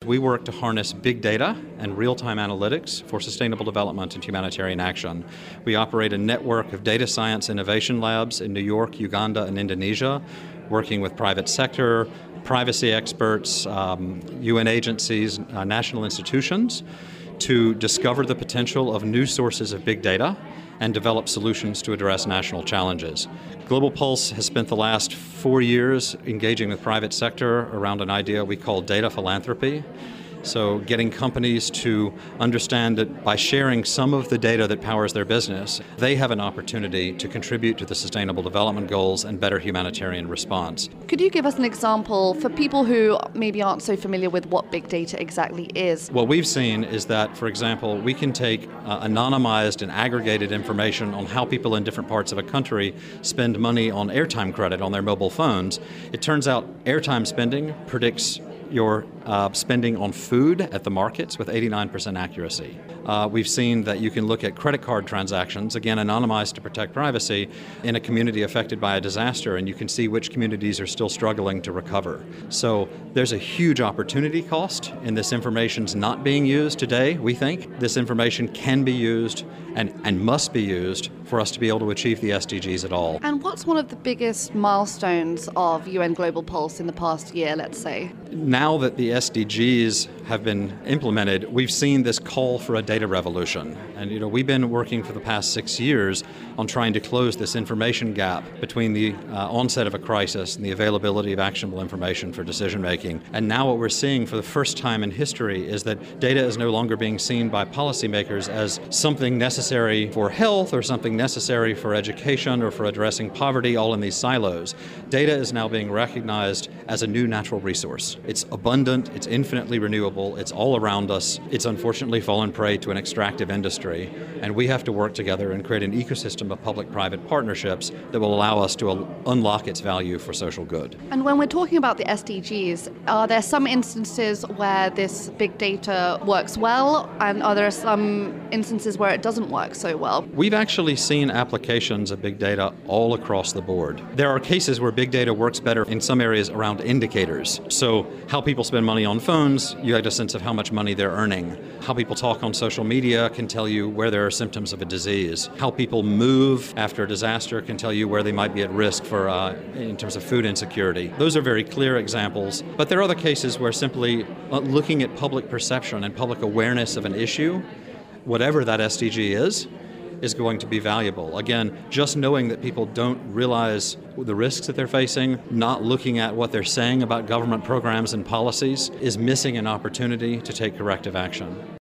we work to harness big data and real-time analytics for sustainable development and humanitarian action. We operate a network of data science innovation labs in New York, Uganda, and Indonesia, working with private sector, privacy experts, UN agencies, national institutions, to discover the potential of new sources of big data and develop solutions to address national challenges. Global Pulse has spent the last 4 years engaging with private sector around an idea we call data philanthropy. So getting companies to understand that by sharing some of the data that powers their business, they have an opportunity to contribute to the Sustainable Development Goals and better humanitarian response. Could you give us an example for people who maybe aren't so familiar with what big data exactly is? What we've seen is that, for example, we can take anonymized and aggregated information on how people in different parts of a country spend money on airtime credit on their mobile phones. It turns out airtime spending predicts your spending on food at the markets with 89% accuracy. We've seen that you can look at credit card transactions, again anonymized to protect privacy, in a community affected by a disaster, and you can see which communities are still struggling to recover. So there's a huge opportunity cost in this information's not being used today, we think. This information can be used and must be used for us to be able to achieve the SDGs at all. And what's one of the biggest milestones of UN Global Pulse in the past year, let's say? Now that the SDGs have been implemented, we've seen this call for a data revolution. And we've been working for the past 6 years on trying to close this information gap between the onset of a crisis and the availability of actionable information for decision making. And now what we're seeing for the first time in history is that data is no longer being seen by policymakers as something necessary for health or something necessary for education or for addressing poverty, all in these silos. Data is now being recognized as a new natural resource. It's abundant, it's infinitely renewable, it's all around us. It's unfortunately fallen prey to an extractive industry, and we have to work together and create an ecosystem of public-private partnerships that will allow us to unlock its value for social good. And when we're talking about the SDGs, are there some instances where this big data works well, and are there some instances where it doesn't work so well? We've actually seen applications of big data all across the board. There are cases where big data works better in some areas around indicators. So how people spend money on phones, you get a sense of how much money they're earning. How people talk on social media can tell you where there are symptoms of a disease. How people move after a disaster can tell you where they might be at risk for in terms of food insecurity. Those are very clear examples, but there are other cases where simply looking at public perception and public awareness of an issue, whatever that SDG is going to be valuable. Again, just knowing that people don't realize the risks that they're facing, not looking at what they're saying about government programs and policies, is missing an opportunity to take corrective action.